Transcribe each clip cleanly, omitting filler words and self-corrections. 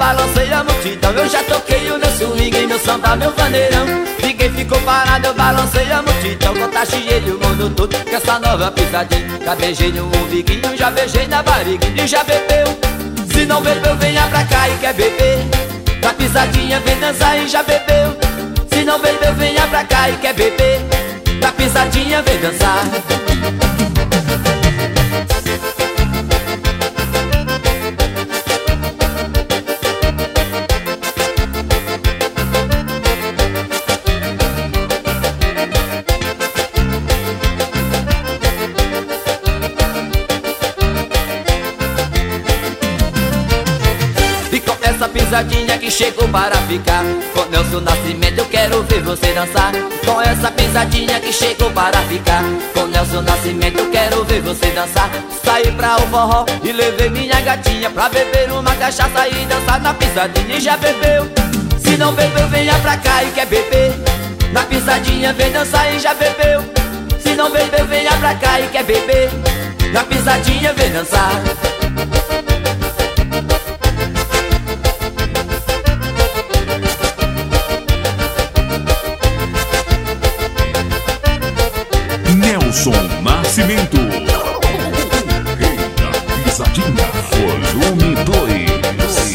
balancei a multidão. Eu já toquei o meu swing, meu samba, meu vaneirão. Ninguém ficou parado, eu balancei a multidão. Contagiei o mundo todo com essa nova pisadinha. Já beijei no umbiguinho, já beijei na barriguinha e já bebeu. Se não bebeu, venha pra cá e quer beber. Na pisadinha vem dançar e já bebeu. Se não bebeu, venha pra cá e quer beber. Na pisadinha vem dançar. Essa pisadinha que chegou para ficar. Com Nelson Nascimento eu quero ver você dançar. Com essa pisadinha que chegou para ficar. Com Nelson Nascimento eu quero ver você dançar. Saí pra o forró e levei minha gatinha pra beber uma cachaça e dançar na pisadinha e já bebeu. Se não bebeu, venha pra cá e quer beber. Na pisadinha vem dançar e já bebeu. Se não bebeu, venha pra cá e quer beber. Na pisadinha vem dançar. Nelson Nascimento, Rei da Pisadinha, volume 2.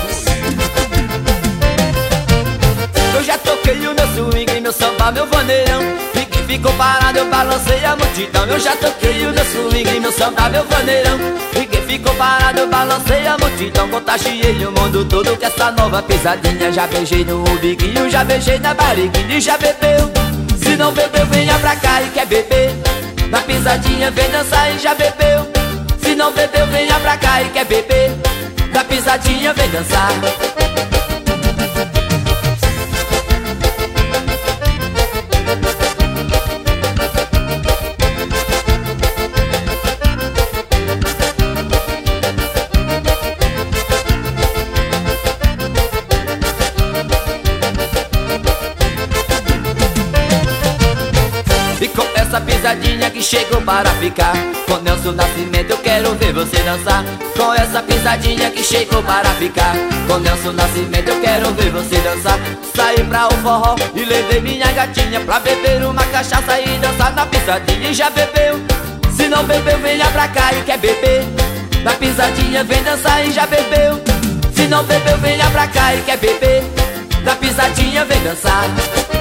Eu já toquei o meu swing, meu samba, meu vaneirão. Ninguém ficou parado, eu balancei a multidão. Eu já toquei o meu swing, meu samba, meu vaneirão. Ninguém ficou parado, eu balancei a multidão. Contagiei o mundo todo com essa nova pisadinha. Já beijei no umbiguinho, já beijei na barriguinha e já bebeu. Se não bebeu, venha pra cá e quer beber. Na pisadinha vem dançar e já bebeu. Se não bebeu, venha pra cá e quer beber. Na pisadinha vem dançar. E com essa pisadinha que chegou para ficar. Com Nelson Nascimento eu quero ver você dançar. Com essa pisadinha que chegou para ficar. Com Nelson Nascimento eu quero ver você dançar. Saí pra o forró e levei minha gatinha pra beber uma cachaça e dançar na pisadinha e já bebeu. Se não bebeu, venha pra cá e quer beber. Na pisadinha vem dançar e já bebeu. Se não bebeu, venha pra cá e quer beber. Na pisadinha vem dançar.